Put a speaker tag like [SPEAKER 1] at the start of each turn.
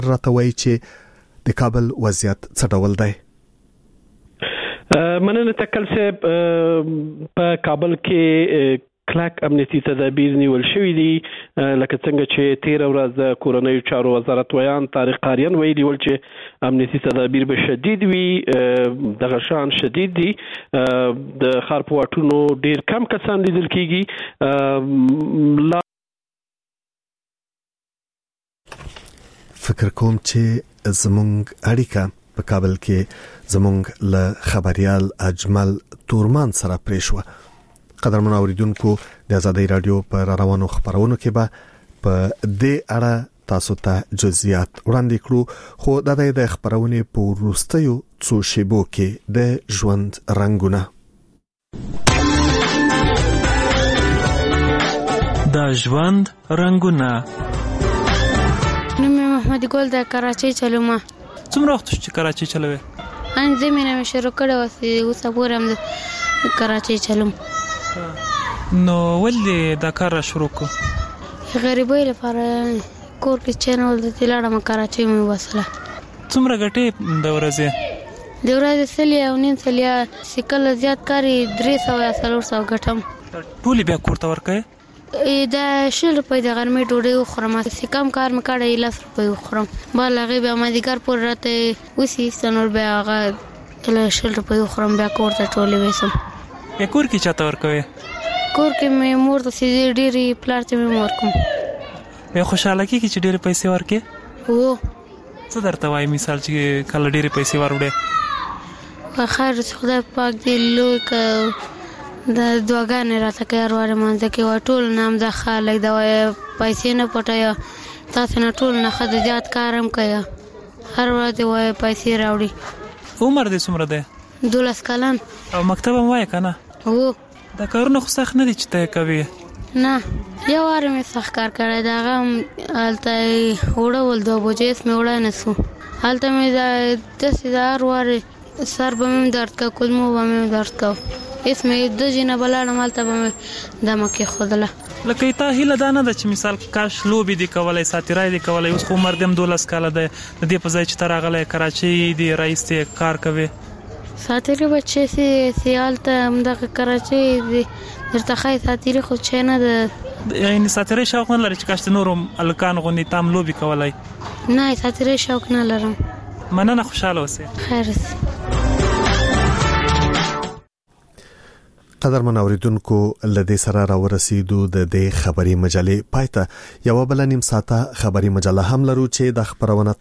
[SPEAKER 1] راته وایي چې د کابل وضعیت څه ډول دی.
[SPEAKER 2] مننه تکل صاحب. په کابل کې کلک امنیتي تدابیر نیول شوي دي، لکه څنګه چې 13 ورځ د کورنیو چارو وزارت ویان طارق قاریان ویلي ول چې امنیتي تدابیر به شدید وي. دغه شان شدید دي. د ښار په واټونو ډیر کم کسان لیدل کیږي.
[SPEAKER 1] فکر کوم چې زمونږ اړیکه په کابل کې زمونږ له خبريال اجمل تورمان سره پرې شوه. قدرمن اوریدونکو، د آزادۍ رادیو پر روانو خبرونو کې به په دې اړه تاسو ته جزئیات وړاندې کړو، خو د خبرونې په وروستیو څو شیبو کې د ژوند رنگونه.
[SPEAKER 3] د ژوند رنگونه.
[SPEAKER 4] نوم محمد ګل د کراچۍ چلوم.
[SPEAKER 3] څومره وخت چې کراچۍ چلوي؟
[SPEAKER 4] ان زمينه مې شروع کړو اوس پورم کراچۍ چلوم.
[SPEAKER 3] نو ولې دا کار شروع کو؟
[SPEAKER 4] غریبۍ لپاره کور کې چینل د تلاړه ما کراچۍ مې وصله.
[SPEAKER 3] څومره ګټې د ورځې؟
[SPEAKER 4] د ورځې سلیا او نیم سلیا سکل زیات کاری 300 یا 400 ګټم.
[SPEAKER 3] ټول بیا کوړه ورکې؟
[SPEAKER 4] دا 100 روپۍ د غرمې ډوډۍ خورم، سکم کار مې کړی 10 روپۍ خورم. بل هغه بیا ما دیګر پر راته وسی سنور بیا هغه 100 روپۍ خورم، بیا کور ته ټولې وسم.
[SPEAKER 3] یا کور کې چاته ورکوي؟
[SPEAKER 4] کور کې مې مور ته سې ډېری پلار ته مې ورکوم.
[SPEAKER 3] یا خوشاله کیږي چې ډېرې پیسې ورکې؟
[SPEAKER 4] هو.
[SPEAKER 3] څه درته وایي مثال چې کله ډېرې پیسې وروړې؟
[SPEAKER 4] خیر خدای پاک دې لوی ک د دعاګانې راته کوي هر واره مانځه کې ټول نام د خالق د پیسې نه پټه تاسو نه ټول نه خد زیات کارم کوي هر واره وای پیسې راوړي.
[SPEAKER 3] عمر دې څومره دی؟
[SPEAKER 4] 12 کلن.
[SPEAKER 3] او مکتب هم وای کنه؟
[SPEAKER 4] هو.
[SPEAKER 3] دا کارونه خو سخت نه دي چې ته کوي؟
[SPEAKER 4] نه، یو واره مې سخت کار کړی، دا هغه هلته وړول 2 بجې مې وړی نه سو. هلته مې داسې د هر واره سر به مې درد کا، کولمو به مې درد کا، اس مې 2 جنه بلاړم هلته به مې دمه کېښودله.
[SPEAKER 3] لکه تا هیله دا نه ده چې مثال کاش لوبې دي کولی، ساتیرای دي کولی، اوس خو عمر دې هم 12 کاله دی، د دې په ځای چې ته راغلی کراچۍ دې رئیس دې کار کوي.
[SPEAKER 4] ساتیری بچه سیال ته همدغه کراچۍ درته ښایي ساتیری خو چې نه ده.
[SPEAKER 3] یعنې ساتیری شوق نه لري چې کاش د نورو هلکانو غوندې تا هم لوبې کولی؟
[SPEAKER 4] نه، ساتیری شوق نه لرم.
[SPEAKER 3] مننه، خوشحاله اوسې.
[SPEAKER 4] خیر.
[SPEAKER 1] قدرمن اوریدونکو، لدې سره راورسېدو د دې خبري مجلې پایته. یو بل نیم ساعته خبري مجله هم لرو چې د خبرونه